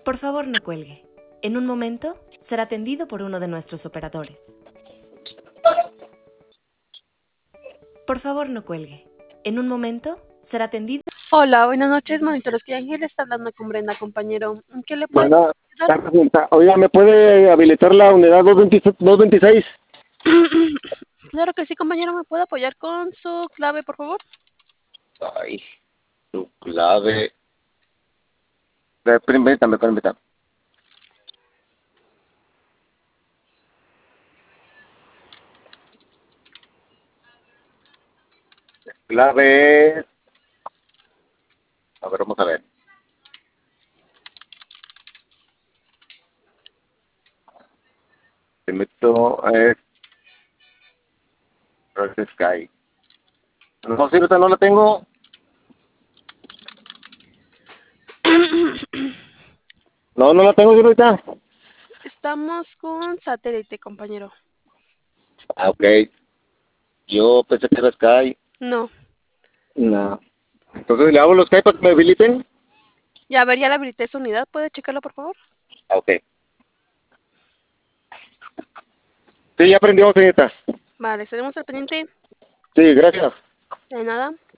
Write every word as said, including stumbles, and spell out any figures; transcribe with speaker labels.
Speaker 1: Por favor, no cuelgue. En un momento, será atendido por uno de nuestros operadores. Por favor, no cuelgue. En un momento, será atendido.
Speaker 2: Hola, buenas noches, monitores que Ángel está hablando con Brenda, compañero. ¿En qué le puedo
Speaker 3: Bueno,
Speaker 2: ayudar?
Speaker 3: oiga, ¿me puede habilitar la unidad doscientos veintiséis?
Speaker 2: Claro que sí, compañero, ¿me puede apoyar con su clave, por favor?
Speaker 3: Ay, su clave. Eh, Permítame, permítame. Clave es... A ver, vamos a ver. Te meto... Es... Red Sky. No, sí, ahorita no la tengo. No, no la tengo yo ahorita.
Speaker 2: Estamos con satélite, compañero.
Speaker 3: Ah, ok. Yo pensé que era Sky.
Speaker 2: No.
Speaker 3: No. Entonces le hago los Sky para que me habiliten.
Speaker 2: Ya, a ver, ya le habilité su unidad, ¿puede checarlo, por favor?
Speaker 3: Ah, ok. Sí, ya aprendió, señorita.
Speaker 2: Vale, estaremos al pendiente.
Speaker 3: Sí, gracias.
Speaker 2: De nada.